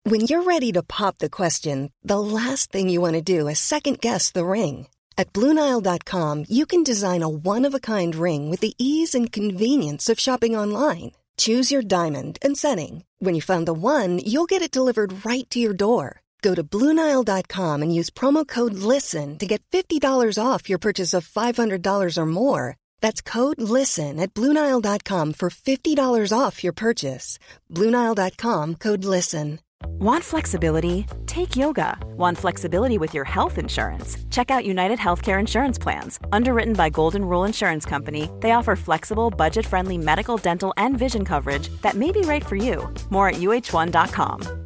When you're ready to pop the question, the last thing you want to do is second-guess the ring. At BlueNile.com, you can design a one-of-a-kind ring with the ease and convenience of shopping online. Choose your diamond and setting. When you find the one, you'll get it delivered right to your door. Go to BlueNile.com and use promo code LISTEN to get $50 off your purchase of $500 or more. That's code LISTEN at BlueNile.com for $50 off your purchase. BlueNile.com, code LISTEN. Want flexibility? Take yoga. Want flexibility with your health insurance? Check out United Healthcare Insurance Plans. Underwritten by Golden Rule Insurance Company, they offer flexible, budget-friendly medical, dental, and vision coverage that may be right for you. More at uh1.com.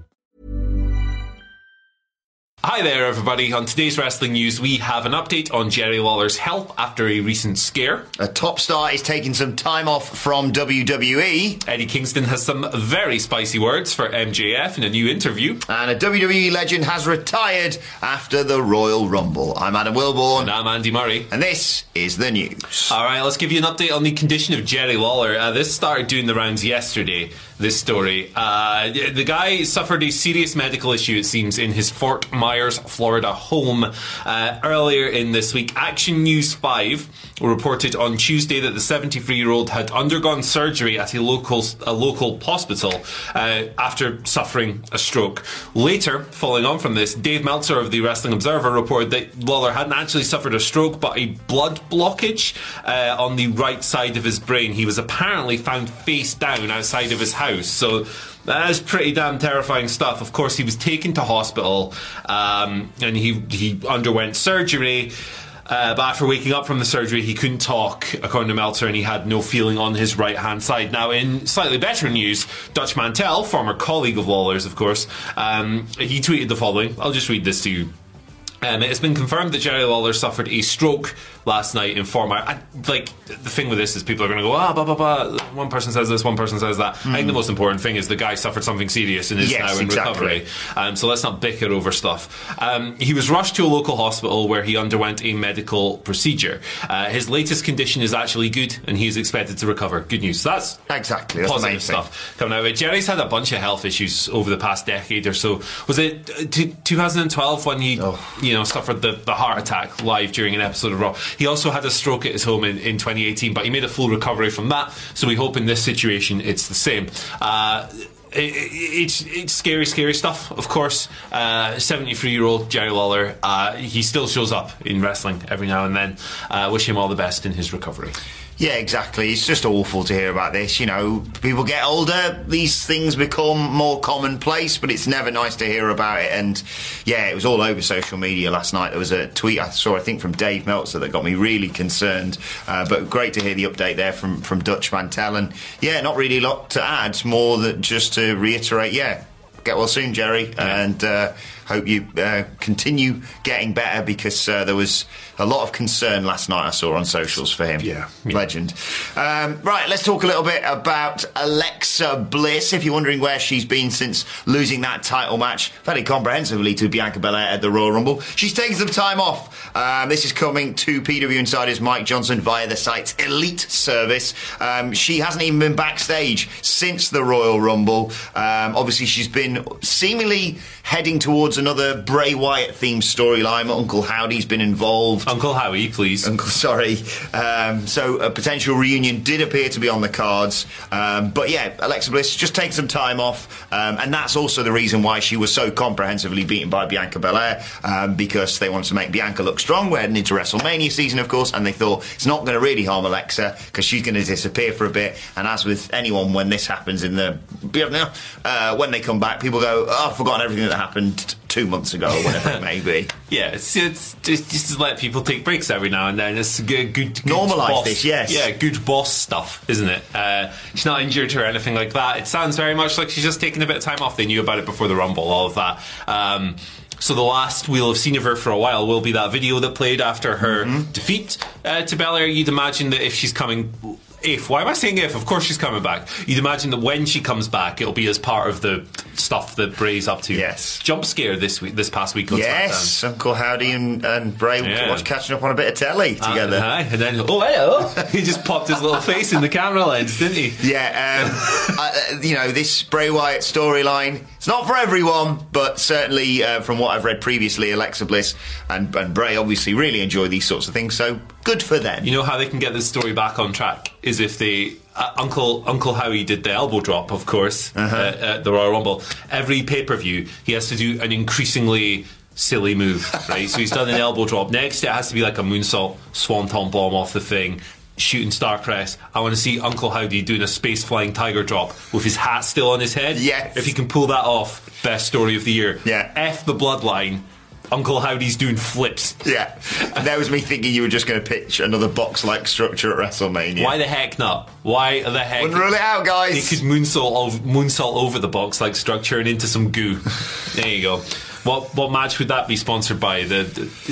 Hi there, everybody. On today's wrestling news, we have an update on Jerry Lawler's health after a recent scare. A top star is taking some time off from WWE. Eddie Kingston has some very spicy words for MJF in a new interview. And a WWE legend has retired after the Royal Rumble. I'm Adam Wilborn. And I'm Andy Murray. And this is the news. All right, let's give you an update on the condition of Jerry Lawler. This started doing the rounds yesterday, this story. The guy suffered a serious medical issue, it seems, in his Fort Myers, Florida home earlier in this week. Action News 5 reported on Tuesday that the 73-year-old had undergone surgery at a local hospital after suffering a stroke. Later, following on from this, Dave Meltzer of the Wrestling Observer reported that Lawler hadn't actually suffered a stroke but a blood blockage on the right side of his brain. He was apparently found face down outside of his house. So that is pretty damn terrifying stuff. Of course, he was taken to hospital and he underwent surgery. But after waking up from the surgery, he couldn't talk, according to Meltzer, and he had no feeling on his right-hand side. Now, in slightly better news, Dutch Mantell, former colleague of Lawler's, of course, he tweeted the following. I'll just read this to you. It's been confirmed that Jerry Lawler suffered a stroke last night in Fort Myers. The thing with this is people are going to go, blah, blah, blah. One person says this, one person says that. I think the most important thing is the guy suffered something serious and is now in recovery. So let's not bicker over stuff. He was rushed to a local hospital where he underwent a medical procedure. His latest condition is actually good and he is expected to recover. Good news. So that's exactly positive stuff coming out of it. Jerry's had a bunch of health issues over the past decade or so. Was it 2012 when he suffered the heart attack live during an episode of Raw? He also had a stroke at his home in 2018, but he made a full recovery from that. So we hope in this situation it's the same. It's scary stuff, of course. 73-year-old Jerry Lawler, he still shows up in wrestling every now and then. Wish him all the best in his recovery. Yeah, exactly. It's just awful to hear about this. You know, people get older, these things become more commonplace, but it's never nice to hear about it. And yeah, it was all over social media last night. There was a tweet I saw, I think, from Dave Meltzer that got me really concerned. But great to hear the update there from Dutch Mantell. And yeah, not really a lot to add, more than just to reiterate, get well soon, Jerry. Yeah. And hope you continue getting better, because there was a lot of concern last night I saw on socials for him. Yeah. Legend. Right, let's talk a little bit about Alexa Bliss. If you're wondering where she's been since losing that title match fairly comprehensively to Bianca Belair at the Royal Rumble, she's taking some time off. This is coming to PW Insider's Mike Johnson via the site's Elite service. She hasn't even been backstage since the Royal Rumble. Obviously, she's been seemingly heading towards another Bray Wyatt themed storyline. Uncle Howdy's been involved. Uncle Howie, please. So a potential reunion did appear to be on the cards. But yeah, Alexa Bliss just taking some time off. And that's also the reason why she was so comprehensively beaten by Bianca Belair, because they wanted to make Bianca look strong. We're heading into WrestleMania season, of course, and they thought it's not going to really harm Alexa because she's going to disappear for a bit. And as with anyone, when this happens when they come back, people go, I've forgotten everything that happened 2 months ago or whatever it may be. Yeah, it's just to let people take breaks every now and then. It's good normalise boss. This, yes. Yeah, good boss stuff, isn't it? She's not injured or anything like that. It sounds very much like she's just taking a bit of time off. They knew about it before the Rumble, all of that. So the last we'll have seen of her for a while will be that video that played after her defeat to Belair. You'd imagine that if she's coming... Why am I saying if? Of course she's coming back. You'd imagine that when she comes back, it'll be as part of the stuff that Bray's up to. Yes. Jump scare this past week. Yes, Uncle Howdy and Bray were catching up on a bit of telly together. And then, hello. He just popped his little face in the camera lens, didn't he? Yeah. This Bray Wyatt storyline, It's not for everyone, but certainly from what I've read previously, Alexa Bliss and Bray obviously really enjoy these sorts of things, so good for them. You know how they can get this story back on track is if they... Uncle Howie did the elbow drop, of course, at the Royal Rumble. Every pay-per-view, he has to do an increasingly silly move, right? So he's done an elbow drop. Next, it has to be like a moonsault, swanton bomb off the thing, shooting star press. I want to see Uncle Howdy doing a space flying tiger drop with his hat still on his head. Yes. If he can pull that off, best story of the year. Yeah. F the bloodline. Uncle Howdy's doing flips. Yeah. And that was me thinking you were just going to pitch another box-like structure at WrestleMania. Why the heck not? Why the heck? Wouldn't rule it out, guys. They could moonsault over the box-like structure and into some goo. There you go. What match would that be sponsored by? The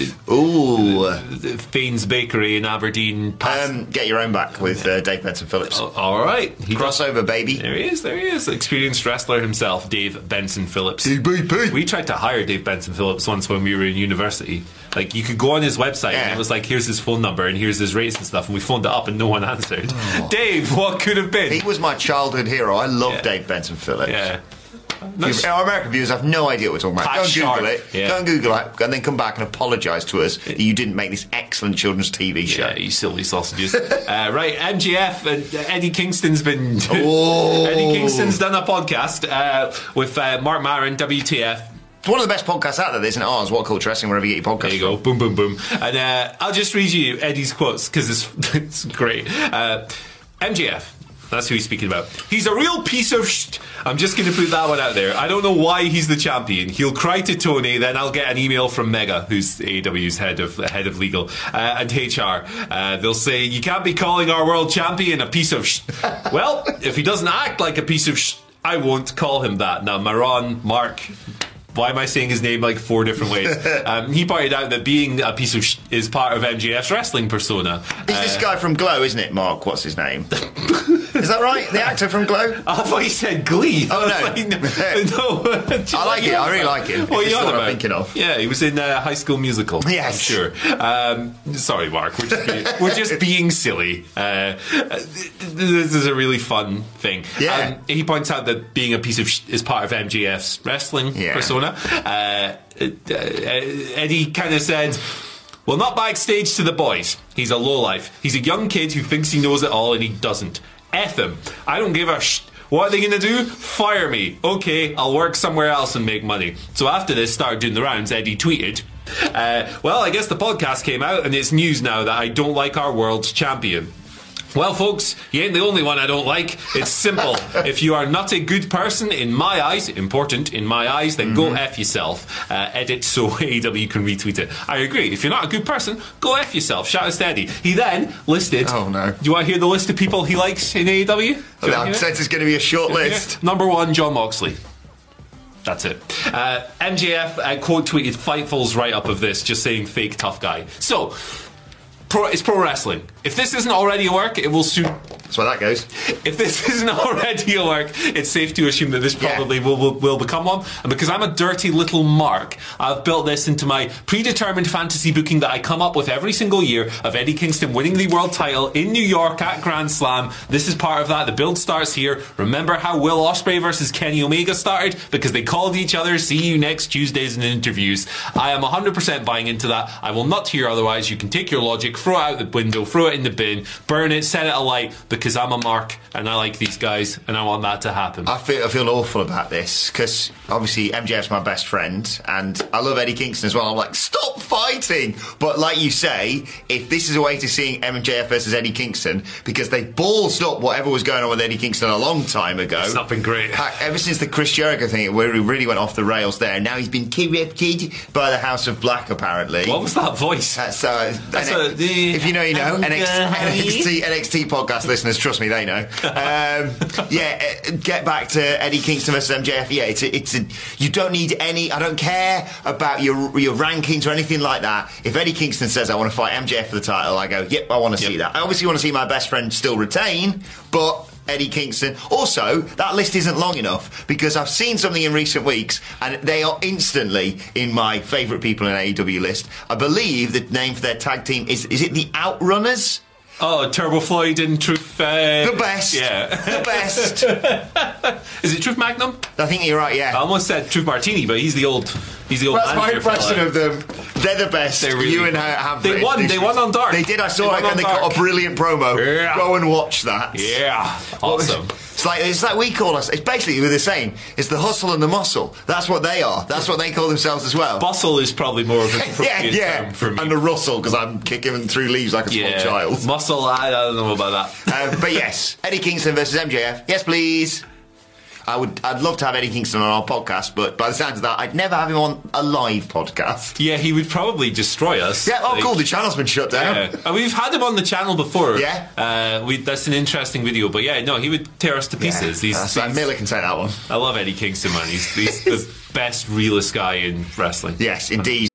Fane's Bakery in Aberdeen. Get Your Own Back with Dave Benson Phillips. All right. Crossover, baby. There he is. Experienced wrestler himself, Dave Benson Phillips. DBP. We tried to hire Dave Benson Phillips once when we were in university. Like, you could go on his website and it was like, here's his phone number and here's his rates and stuff, and we phoned it up and no one answered. Oh. Dave, what could have been? He was my childhood hero. I love Dave Benson Phillips. Yeah. Our American viewers have no idea what we're talking about. Go and Google it. Yeah. Go and Google it, and then come back and apologise to us that you didn't make this excellent children's TV show. Yeah, you silly sausages. Right, MJF and Eddie Kingston's been... Oh. Eddie Kingston's done a podcast with Mark Maron, WTF. It's one of the best podcasts out there, isn't it? Ours, What Culture Wrestling, wherever you get your podcast. There you go. Boom, boom, boom. And I'll just read you Eddie's quotes, because it's great. MJF. That's who he's speaking about. He's a real piece of shit. I'm just going to put that one out there. I don't know why he's the champion. He'll cry to Tony, then I'll get an email from Mega, who's AEW's head of legal, and HR. They'll say, you can't be calling our world champion a piece of shit. Well, if he doesn't act like a piece of shit, I won't call him that. Now, Mark... Why am I saying his name like 4 different ways? He pointed out that being a piece of shit is part of MJF's wrestling persona. It's this guy from Glow, isn't it, Mark? What's his name? Is that right? The actor from Glow? I thought he said Glee. Oh, no. Like, no. I like it. I really like him. What are you on about? I'm thinking of. Yeah, he was in High School Musical. Yes. I'm sure. Sorry, Mark. We're just being silly. This is a really fun thing. Yeah. He points out that being a piece of shit is part of MJF's wrestling persona. Eddie kind of said, well, not backstage to the boys. He's a lowlife. He's a young kid who thinks he knows it all and he doesn't. F him. I don't give a shit. What are they going to do? Fire me. Okay, I'll work somewhere else and make money. So after this started doing the rounds, Eddie tweeted, well, I guess the podcast came out and it's news now that I don't like our world's champion. Well, folks, you ain't the only one I don't like. It's simple. If you are not a good person in my eyes, important in my eyes, then go F yourself. Edit so AEW can retweet it. I agree. If you're not a good person, go F yourself. Shout out to Eddie. He then listed... Oh, no. Do you want to hear the list of people he likes in AEW? That says it's going to be a short list. Yeah. Number 1, Jon Moxley. That's it. MJF quote tweeted Fightful's write-up of this, just saying fake tough guy. So... It's pro wrestling. If this isn't already a work, it will soon... That's where that goes. If this isn't already a work, it's safe to assume that this probably will become one. And because I'm a dirty little mark, I've built this into my predetermined fantasy booking that I come up with every single year of Eddie Kingston winning the world title in New York at Grand Slam. This is part of that. The build starts here. Remember how Will Ospreay versus Kenny Omega started? Because they called each other, see you next Tuesdays in interviews. I am 100% buying into that. I will not hear otherwise. You can take your logic, throw it out the window, throw it in the bin, burn it, set it alight, because I'm a mark and I like these guys and I want that to happen. I feel awful about this because obviously MJF's my best friend and I love Eddie Kingston as well. I'm like, stop fighting! But like you say, if this is a way to seeing MJF versus Eddie Kingston, because they ballsed up whatever was going on with Eddie Kingston a long time ago. It's not been great. Ever since the Chris Jericho thing, where he really went off the rails there, and now he's been corrupted by the House of Black, apparently. What was that voice? If you know, you know. NXT podcast listeners, trust me, they know. Get back to Eddie Kingston versus MJF. Yeah, you don't need any. I don't care about your rankings or anything like that. If Eddie Kingston says I want to fight MJF for the title, I go, yep, I want to see that. I obviously want to see my best friend still retain, but Eddie Kingston. Also, that list isn't long enough because I've seen something in recent weeks and they are instantly in my favourite people in AEW list. I believe the name for their tag team is it the Outrunners? Oh, Turbo Floyd and Truth... the best. Yeah. The best. Is it Truth Magnum? I think you're right, yeah. I almost said Truth Martini, but he's the old That's my manager impression of them. They're the best. They're really you and good. have They won on Dark. They did. I saw it and they got a brilliant promo. Yeah. Go and watch that. Yeah. Awesome. It's like we call us. It's basically we're the same. It's the hustle and the muscle. That's what they are. That's what they call themselves as well. Bustle is probably more of an appropriate term for me. And the rustle, because I'm kicking through leaves like a small child. Muscle, I don't know about that. But yes, Eddie Kingston versus MJF. Yes, please. I'd love to have Eddie Kingston on our podcast, but by the sounds of that, I'd never have him on a live podcast. Yeah, he would probably destroy us. Yeah, cool, the channel's been shut down. Yeah. And we've had him on the channel before. Yeah. That's an interesting video, but yeah, no, he would tear us to pieces. Miller can say that one. I love Eddie Kingston, man. He's the best, realest guy in wrestling. Yes, indeed.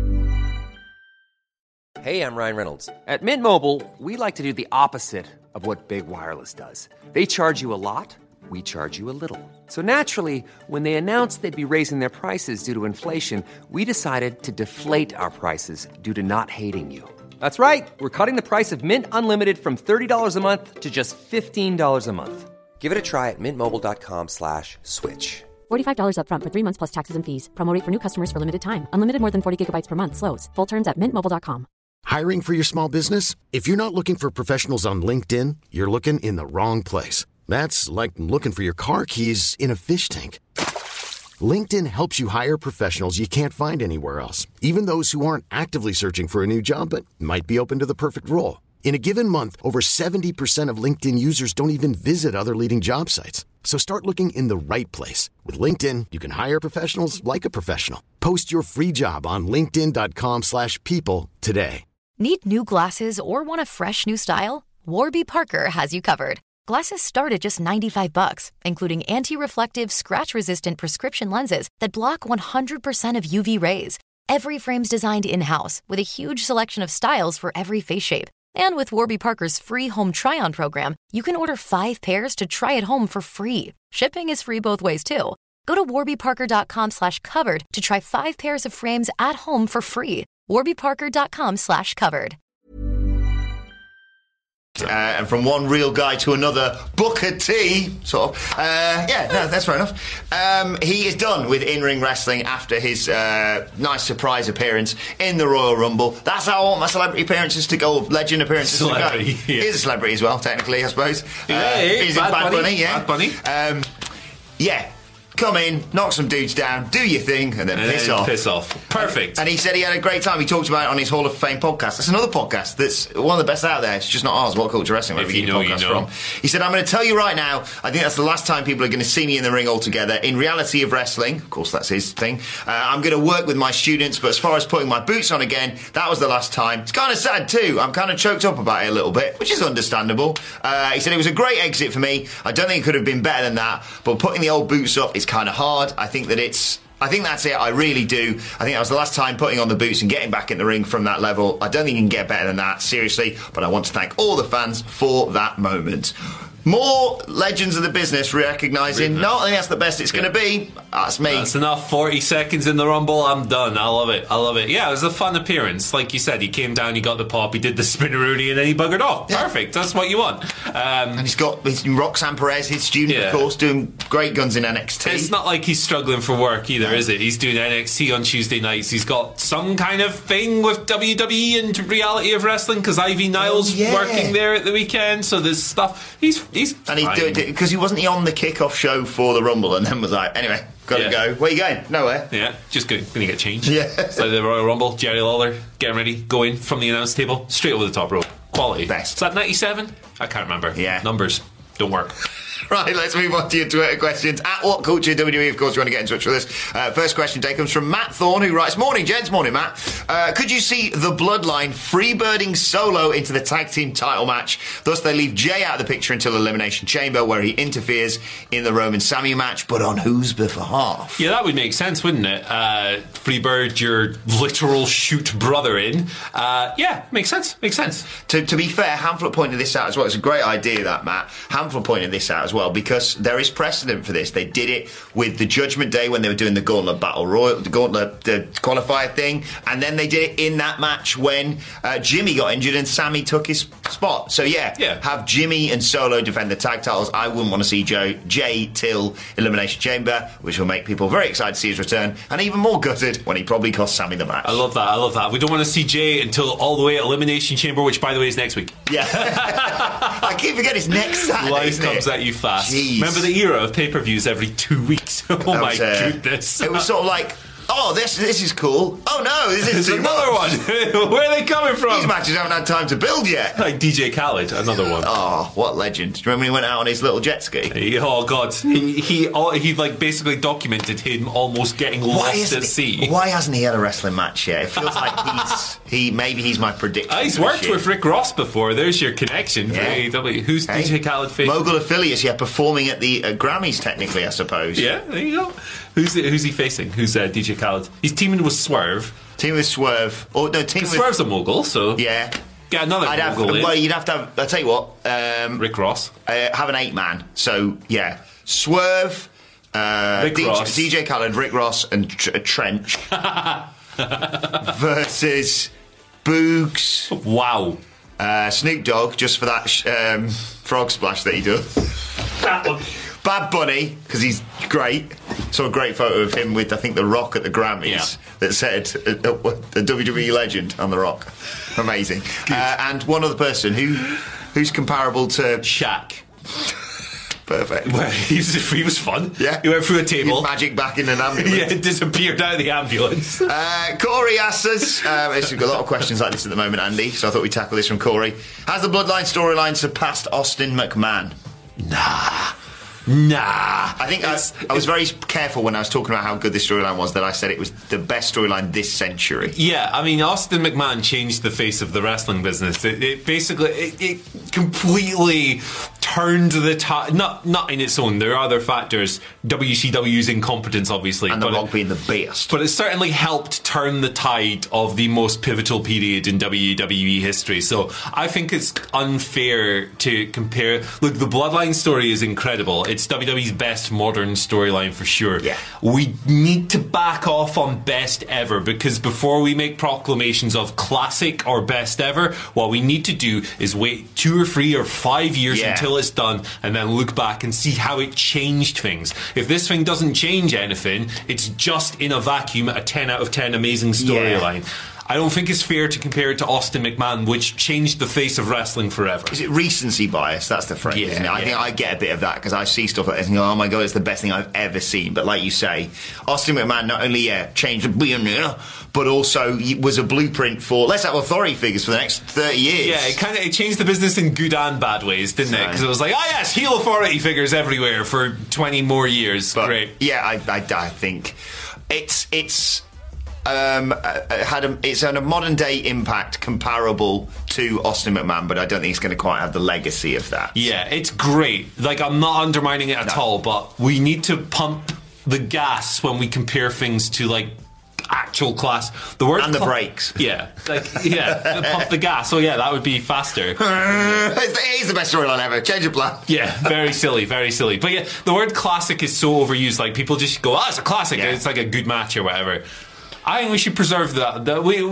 Hey, I'm Ryan Reynolds. At Mint Mobile, we like to do the opposite of what Big Wireless does. They charge you a lot. We charge you a little. So naturally, when they announced they'd be raising their prices due to inflation, we decided to deflate our prices due to not hating you. That's right. We're cutting the price of Mint Unlimited from $30 a month to just $15 a month. Give it a try at mintmobile.com/switch. $45 up front for 3 months plus taxes and fees. Promo rate for new customers for limited time. Unlimited more than 40 gigabytes per month. Slows full terms at mintmobile.com. Hiring for your small business? If you're not looking for professionals on LinkedIn, you're looking in the wrong place. That's like looking for your car keys in a fish tank. LinkedIn helps you hire professionals you can't find anywhere else, even those who aren't actively searching for a new job but might be open to the perfect role. In a given month, over 70% of LinkedIn users don't even visit other leading job sites. So start looking in the right place. With LinkedIn, you can hire professionals like a professional. Post your free job on linkedin.com/people today. Need new glasses or want a fresh new style? Warby Parker has you covered. Glasses start at just $95, including anti-reflective, scratch-resistant prescription lenses that block 100% of UV rays. Every frame's designed in-house with a huge selection of styles for every face shape. And with Warby Parker's free home try-on program, you can order 5 pairs to try at home for free. Shipping is free both ways, too. Go to warbyparker.com/covered to try 5 pairs of frames at home for free. warbyparker.com/covered. And from one real guy to another, Booker T, sort of. That's fair enough. He is done with in-ring wrestling after his nice surprise appearance in the Royal Rumble. That's how I want my celebrity appearances to go, legend appearances to go. Yeah. He's a celebrity as well, technically, I suppose. He's in Bad Bunny. Yeah. Bad Bunny. Come in, knock some dudes down, do your thing, and then piss off. Piss off. Perfect. And he said he had a great time. He talked about it on his Hall of Fame podcast. That's another podcast that's one of the best out there. It's just not ours, What Culture Wrestling, wherever you get your podcast from. He said, I'm going to tell you right now, I think that's the last time people are going to see me in the ring altogether. In reality of wrestling, of course that's his thing, I'm going to work with my students, but as far as putting my boots on again, that was the last time. It's kind of sad too. I'm kind of choked up about it a little bit, which is understandable. He said it was a great exit for me. I don't think it could have been better than that, but putting the old boots up is kind of hard. I think that's it. I really do. I think that was the last time putting on the boots and getting back in the ring from that level. I don't think you can get better than that, seriously. But I want to thank all the fans for that moment. More legends of the business recognising, no, I think that's the best it's going to be. That's me. That's enough. 40 seconds in the Rumble, I'm done. I love it. Yeah, it was a fun appearance. Like you said, he came down, he got the pop, he did the spinneroonie, and then he buggered off. Yeah. Perfect. That's what you want. And he's got Roxanne Perez, his student, of course, doing great guns in NXT. It's not like he's struggling for work either, is it? He's doing NXT on Tuesday nights. He's got some kind of thing with WWE and reality of wrestling, because Ivy Niles working there at the weekend, so there's stuff. He's and he's doing it because he wasn't on the kickoff show for the Rumble, and then was like, anyway, gotta go. Where are you going? Nowhere. Yeah, just gonna get changed. Yeah. So the Royal Rumble, Jerry Lawler getting ready, going from the announce table straight over the top rope. Quality. Best. Is that 97? I can't remember. Yeah. Numbers don't work. Right, let's move on to your Twitter questions. At What Culture WWE, of course, you want to get in touch with us. First question today comes from Matt Thorne, who writes, Morning, gents. Morning, Matt. Could you see the Bloodline freebirding Solo into the tag team title match? Thus, they leave Jay out of the picture until Elimination Chamber, where he interferes in the Roman Sammy match, but on whose behalf? Yeah, that would make sense, wouldn't it? Freebird your literal shoot brother in. Yeah, makes sense. To be fair, Hamflet pointed this out as well. It's a great idea, that, Matt. Hamflet pointed this out as as well, because there is precedent for this. They did it with the Judgment Day when they were doing the Gauntlet Battle Royal, the qualifier thing, and then they did it in that match when Jimmy got injured and Sammy took his spot. So have Jimmy and Solo defend the tag titles. I wouldn't want to see Jay till Elimination Chamber, which will make people very excited to see his return, and even more gutted when he probably cost Sammy the match. I love that. We don't want to see Jay until all the way at Elimination Chamber, which, by the way, is next week. Yeah. I keep forgetting it's next Saturday. Life comes at you fast. Jeez. Remember the era of pay-per-views every 2 weeks? Oh my goodness. It was sort of like, oh, this is cool. Oh no, this is another one. Where are they coming from? These matches haven't had time to build yet. Like DJ Khaled, another one. Oh, what legend! Do you remember when he went out on his little jet ski? Oh God, he like basically documented him almost getting lost at sea. Why hasn't he had a wrestling match yet? It feels like maybe he's my prediction. He's worked with Rick Ross before. There's your connection for AEW. Who's DJ Khaled facing? Mogul Affiliates, performing at the Grammys technically, I suppose. Yeah, there you go. Who's he facing? Who's DJ Khaled? He's teaming with Swerve. Swerve's a mogul, so yeah. Get another mogul in. Well, you'd have to have. I'll tell you what. Rick Ross. Have an 8-man. So yeah, Swerve, DJ Khaled, Rick Ross, and Trench versus Boogs. Wow. Snoop Dogg, just for that frog splash that he does. That one. Bad Bunny, because he's great. Saw a great photo of him with, I think, The Rock at the Grammys that said, a WWE legend on The Rock. Amazing. And one other person who's comparable to Shaq. Perfect. Well, he was fun. Yeah. He went through a table. He's magic back in an ambulance. Disappeared out of the ambulance. Corey asks us, we've got a lot of questions like this at the moment, Andy, so I thought we'd tackle this from Corey. Has the Bloodline storyline surpassed Austin McMahon? Nah. I think I was very careful when I was talking about how good this storyline was that I said it was the best storyline this century. Yeah, I mean, Austin McMahon changed the face of the wrestling business. It basically completely turned the tide. Not in its own. There are other factors. WCW's incompetence, obviously, and The Rock being the best. But it certainly helped turn the tide of the most pivotal period in WWE history. So I think it's unfair to compare. Look, the Bloodline story is incredible. It's WWE's best modern storyline for sure. Yeah. We need to back off on best ever, because before we make proclamations of classic or best ever, what we need to do is wait 2 or 3 or 5 years until it's done, and then look back and see how it changed things. If this thing doesn't change anything, it's just in a vacuum a 10 out of 10 amazing storyline. I don't think it's fair to compare it to Austin McMahon, which changed the face of wrestling forever. Is it recency bias? That's the phrase, isn't it? I think I get a bit of that, because I see stuff like this and go, oh my God, it's the best thing I've ever seen. But like you say, Austin McMahon not only changed the billionaire, but also was a blueprint for, let's have authority figures for the next 30 years. Yeah, it changed the business in good and bad ways, didn't it? Because it was like, oh yes, heel authority figures everywhere for 20 more years. But great. Yeah, I think it's a modern day impact comparable to Austin McMahon, but I don't think it's going to quite have the legacy of that. Yeah, it's great. Like, I'm not undermining it at all, but we need to pump the gas when we compare things to, like, actual class. The word and the brakes. Yeah, pump the gas. Oh yeah, that would be faster. It is the best storyline ever. Change of plan. Yeah, very silly, very silly. But yeah, the word classic is so overused. Like, people just go, oh, it's a classic. Yeah. It's like a good match or whatever. I think we should preserve that.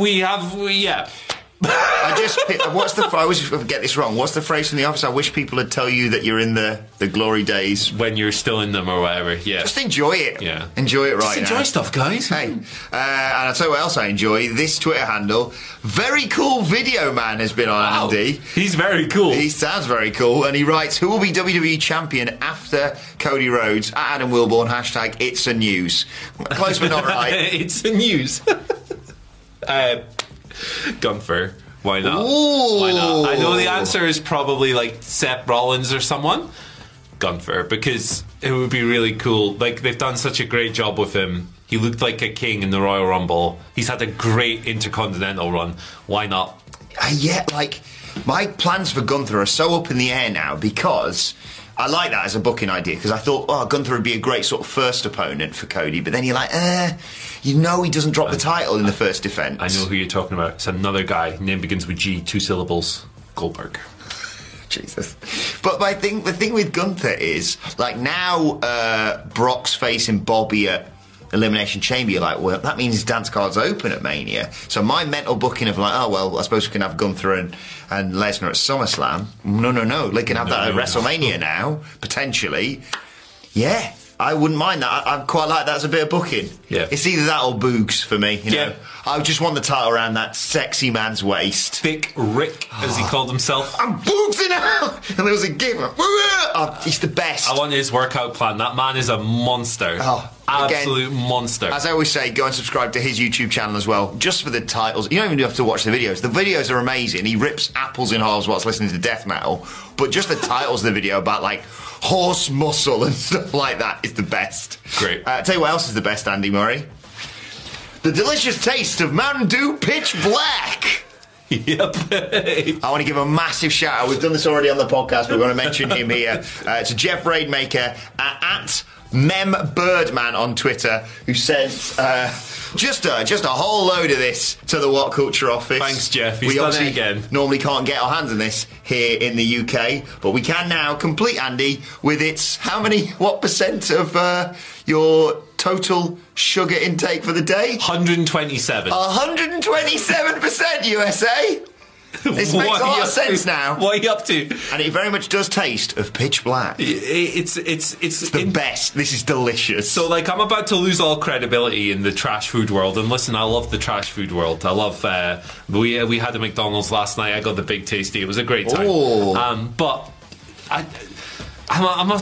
I always get this wrong. What's the phrase from The Office? I wish people would tell you that you're in the glory days. When you're still in them or whatever, yeah. Just enjoy it. Yeah. Enjoy it right now. Just enjoy stuff, guys. Hey. And I'll tell you what else I enjoy. This Twitter handle. Very cool video man has been on, Andy. He's very cool. He sounds very cool. And he writes, who will be WWE champion after Cody Rhodes? At Adam Wilborn, hashtag it's a news. Close but not right. It's a news. Gunther. Why not? Ooh. Why not? I know the answer is probably like Seth Rollins or someone. Gunther, because it would be really cool. Like, they've done such a great job with him. He looked like a king in the Royal Rumble. He's had a great Intercontinental run. Why not? My plans for Gunther are so up in the air now, because I like that as a booking idea, because I thought, Gunther would be a great sort of first opponent for Cody, but then you're like, he doesn't drop the title in the first defence. I know who you're talking about. It's another guy. Name begins with G, 2 syllables. Goldberg. Jesus. But the thing with Gunther is, like, now Brock's facing Bobby at Elimination Chamber, you're like, well, that means his dance card's open at Mania. So my mental booking of like, oh, well, I suppose we can have Gunther and Lesnar at SummerSlam. No. They can have that at WrestleMania now, potentially. Yeah. I wouldn't mind that. I quite like that as a bit of booking. Yeah. It's either that or Boogs for me, you know. I just want the title around that sexy man's waist. Thick Rick, as he called himself. I'm Boogsing out! And there was a gif. He's the best. I want his workout plan. That man is a monster. Absolute monster. As I always say, go and subscribe to his YouTube channel as well, just for the titles. You don't even have to watch the videos. The videos are amazing. He rips apples in halves whilst listening to death metal. But just the titles of the video about, like, horse muscle and stuff like that is the best. Great. Tell you what else is the best, Andy Murray. The delicious taste of Mountain Dew Pitch Black. Yep. I want to give a massive shout out. We've done this already on the podcast, but we're going to mention him here. To Jeff Raidmaker at MemBirdman on Twitter, who says just a whole load of this to the What Culture office. Thanks, Jeff. He's done it again. Normally can't get our hands on this here in the UK, but we can now complete, Andy, with its what percent of your total sugar intake for the day? 127. 127% USA. This makes a lot of sense now. What are you up to? And it very much does taste of pitch black. It's the best. This is delicious. So, like, I'm about to lose all credibility in the trash food world. And listen, I love the trash food world. I love. We had a McDonald's last night. I got the Big Tasty. It was a great time. But I'm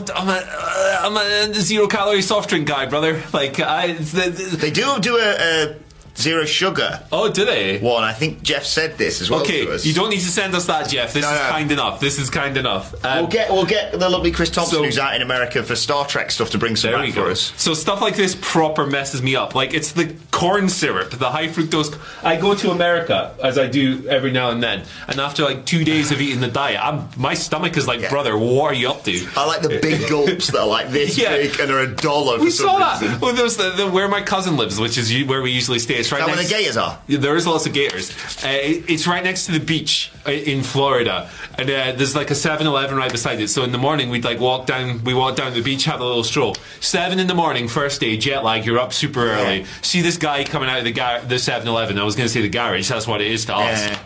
a 0 calorie soft drink guy, brother. Like, they do a zero sugar. Oh, do they? One. I think Jeff said this as well. Okay, to us. you don't need to send us that, Jeff. This is kind enough. This is kind enough. We'll get the lovely Chris Thompson, who's out in America for Star Trek stuff, to bring some back for us. So stuff like this proper messes me up. Like, it's the corn syrup, the high fructose. I go to America, as I do every now and then, and after like 2 days of eating the diet, my stomach is like, brother, what are you up to? I like the big gulps that are like this big and are $1 We saw that. Well, there's where my cousin lives, which is where we usually stay. It's right where the gators are. There is lots of gators. It's right next to the beach in Florida, and there's like a 7-Eleven right beside it. So in the morning we'd like walk down to the beach, have a little stroll. 7 in the morning, first day, jet lag. You're up super early. See this guy coming out of the 7-Eleven. I was going to say the garage. That's what it is to us.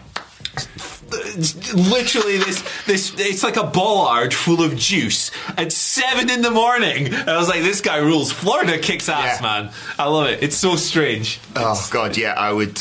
Literally this it's like a bollard full of juice at 7 in the morning. And I was like, this guy rules. Florida kicks ass, man. I love it. It's so strange. Oh god, yeah. I would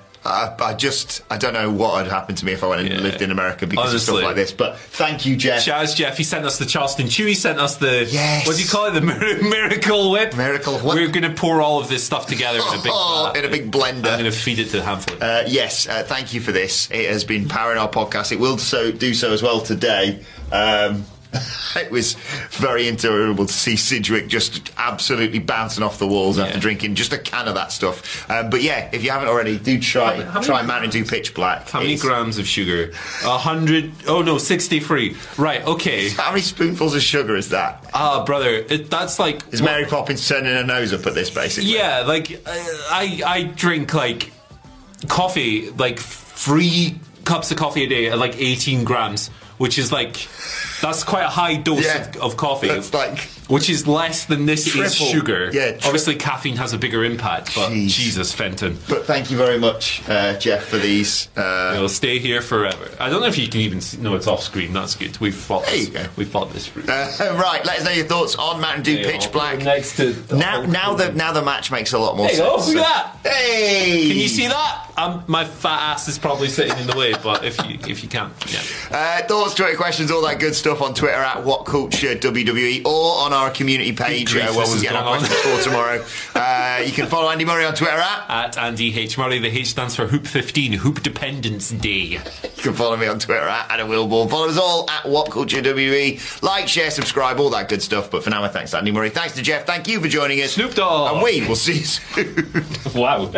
I don't know what would happen to me if I went and lived in America because of stuff like this. But thank you, Jeff. Shout out to Jeff. He sent us the Charleston Chew. He sent us the what do you call it? The Miracle Whip. Miracle Whip. We're going to pour all of this stuff together in a big blender. I'm going to feed it to Hamflett. Yes, thank you for this. It has been powering our podcast. It will do so as well today. It was very enjoyable to see Sidgwick just absolutely bouncing off the walls after drinking just a can of that stuff. But yeah, if you haven't already, do try Mountain Dew Pitch Black. How many grams of sugar? 100. Oh no, 63. Right. Okay. How many spoonfuls of sugar is that? Brother, that's like. Is Mary Poppins turning her nose up at this, basically? Yeah, like I drink like coffee, like 3 cups of coffee a day at like 18 grams, which is like. That's quite a high dose of coffee. That's like... Which is less than this is sugar. Yeah, obviously, caffeine has a bigger impact, but Jesus, Fenton. But thank you very much, Jeff, for these. It'll stay here forever. I don't know if you can even see... No, it's off screen. That's good. We've thought this through. Right, let us know your thoughts on Mountain Dew Pitch Black. Next to now the match makes a lot more sense. Oh, look at that! Hey! Can you see that? My fat ass is probably sitting in the way, but if you can, thoughts, Twitter questions, all that good stuff on Twitter at WhatCultureWWE or on our community page where we'll get our questions for tomorrow. You can follow Andy Murray on Twitter at Andy H Murray. The H stands for Hoop 15, Hoop Dependence Day. You can follow me on Twitter at Adam Wilborn. Follow us all at WhatCultureWWE. Like, share, subscribe, all that good stuff. But for now, thanks to Andy Murray. Thanks to Jeff. Thank you for joining us. Snoop Dogg. And we will see you soon. Wow.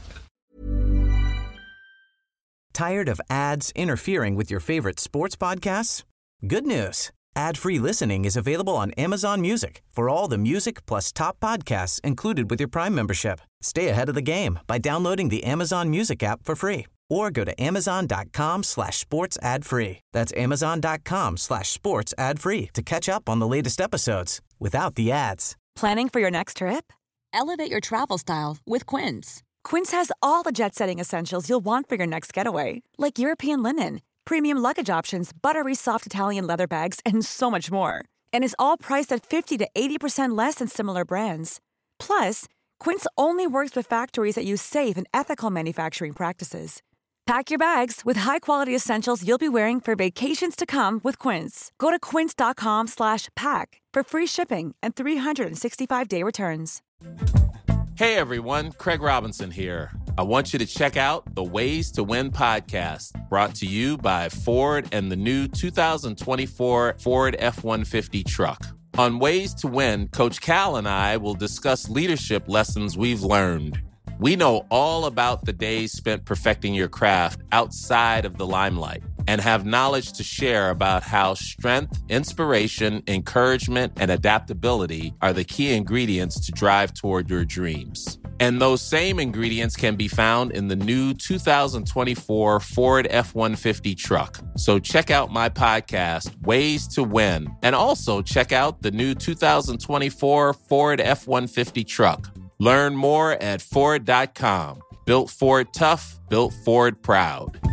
Tired of ads interfering with your favorite sports podcasts? Good news. Ad-free listening is available on Amazon Music for all the music plus top podcasts included with your Prime membership. Stay ahead of the game by downloading the Amazon Music app for free or go to amazon.com/sports ad free. That's amazon.com/sports ad free to catch up on the latest episodes without the ads. Planning for your next trip? Elevate your travel style with Quince. Quince has all the jet-setting essentials you'll want for your next getaway, like European linen, premium luggage options, buttery soft Italian leather bags, and so much more. And is all priced at 50 to 80% less than similar brands. Plus, Quince only works with factories that use safe and ethical manufacturing practices. Pack your bags with high-quality essentials you'll be wearing for vacations to come with Quince. Go to quince.com/pack for free shipping and 365-day returns. Hey everyone, Craig Robinson here. I want you to check out the Ways to Win podcast, brought to you by Ford and the new 2024 Ford F-150 truck. On Ways to Win, Coach Cal and I will discuss leadership lessons we've learned. We know all about the days spent perfecting your craft outside of the limelight and have knowledge to share about how strength, inspiration, encouragement, and adaptability are the key ingredients to drive toward your dreams. And those same ingredients can be found in the new 2024 Ford F-150 truck. So check out my podcast, Ways to Win, and also check out the new 2024 Ford F-150 truck. Learn more at Ford.com. Built Ford tough, built Ford proud.